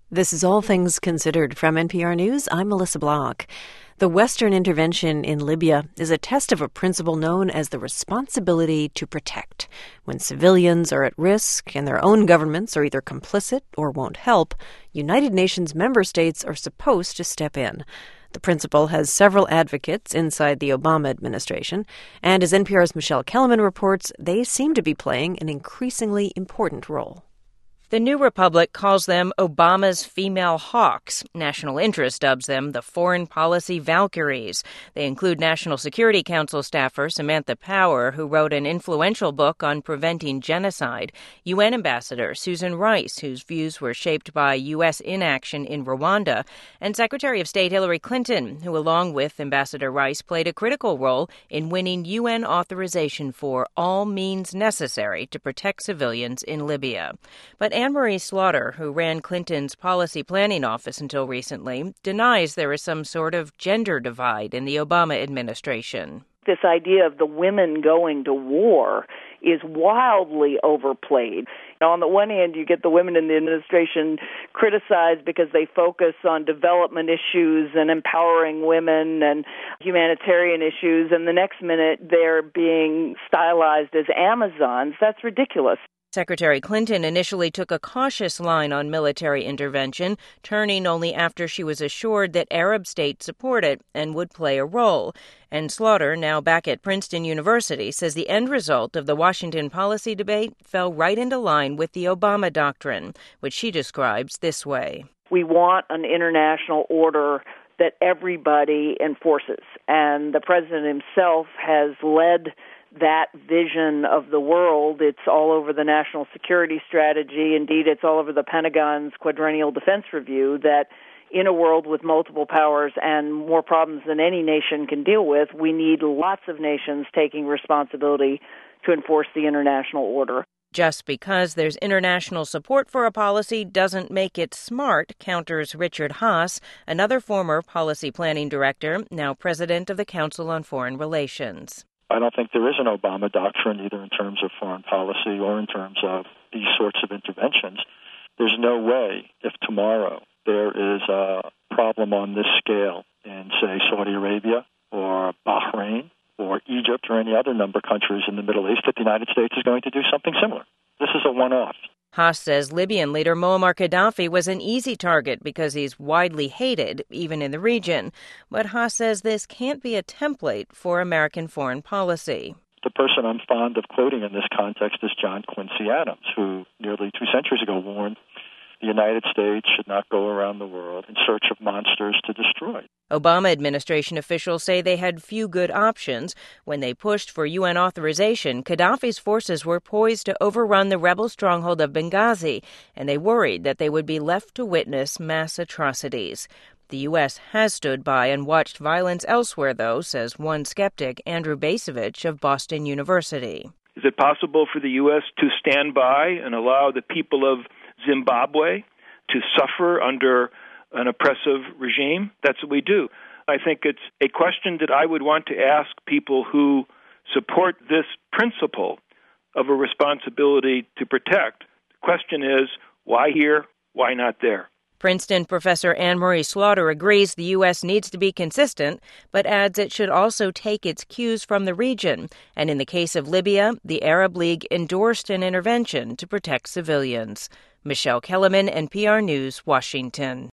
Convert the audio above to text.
This is All Things Considered from NPR News. I'm Melissa Block. The Western intervention in Libya is a test of a principle known as the responsibility to protect. When civilians are at risk and their own governments are either complicit or won't help, United Nations member states are supposed to step in. The principle has several advocates inside the Obama administration, and as NPR's Michelle Kellerman reports, they seem to be playing an increasingly important role. The New Republic calls them Obama's female hawks. National Interest dubs them the Foreign Policy Valkyries. They include National Security Council staffer Samantha Power, who wrote an influential book on preventing genocide, UN Ambassador Susan Rice, whose views were shaped by U.S. inaction in Rwanda, and Secretary of State Hillary Clinton, who, along with Ambassador Rice, played a critical role in winning UN authorization for all means necessary to protect civilians in Libya. But Anne-Marie Slaughter, who ran Clinton's policy planning office until recently, denies there is some sort of gender divide in the Obama administration. This idea of the women going to war is wildly overplayed. On the one hand, you get the women in the administration criticized because they focus on development issues and empowering women and humanitarian issues, and the next minute they're being stylized as Amazons. That's ridiculous. Secretary Clinton initially took a cautious line on military intervention, turning only after she was assured that Arab states support it and would play a role. And Slaughter, now back at Princeton University, says the end result of the Washington policy debate fell right into line with the Obama doctrine, which she describes this way. We want an international order that everybody enforces, and the president himself has led that vision of the world. It's all over the national security strategy. Indeed, it's all over the Pentagon's quadrennial defense review that in a world with multiple powers and more problems than any nation can deal with, we need lots of nations taking responsibility to enforce the international order. Just because there's international support for a policy doesn't make it smart, counters Richard Haass, another former policy planning director, now president of the Council on Foreign Relations. I don't think there is an Obama doctrine, either in terms of foreign policy or in terms of these sorts of interventions. There's no way, if tomorrow there is a problem on this scale in, say, Saudi Arabia or Bahrain or Egypt or any other number of countries in the Middle East, that the United States is going to do something similar. This is a one-off. Haass says Libyan leader Muammar Gaddafi was an easy target because he's widely hated, even in the region. But Haass says this can't be a template for American foreign policy. The person I'm fond of quoting in this context is John Quincy Adams, who nearly 2 centuries ago warned the United States should not go around the world in search of monsters to destroy. Obama administration officials say they had few good options. When they pushed for UN authorization, Gaddafi's forces were poised to overrun the rebel stronghold of Benghazi, and they worried that they would be left to witness mass atrocities. The U.S. has stood by and watched violence elsewhere, though, says one skeptic, Andrew Bacevich of Boston University. Is it possible for the U.S. to stand by and allow the people of Zimbabwe to suffer under an oppressive regime? That's what we do. I think it's a question that I would want to ask people who support this principle of a responsibility to protect. The question is, why here? Why not there? Princeton professor Anne-Marie Slaughter agrees the U.S. needs to be consistent, but adds it should also take its cues from the region. And in the case of Libya, the Arab League endorsed an intervention to protect civilians. Michelle Kellerman, NPR News, Washington.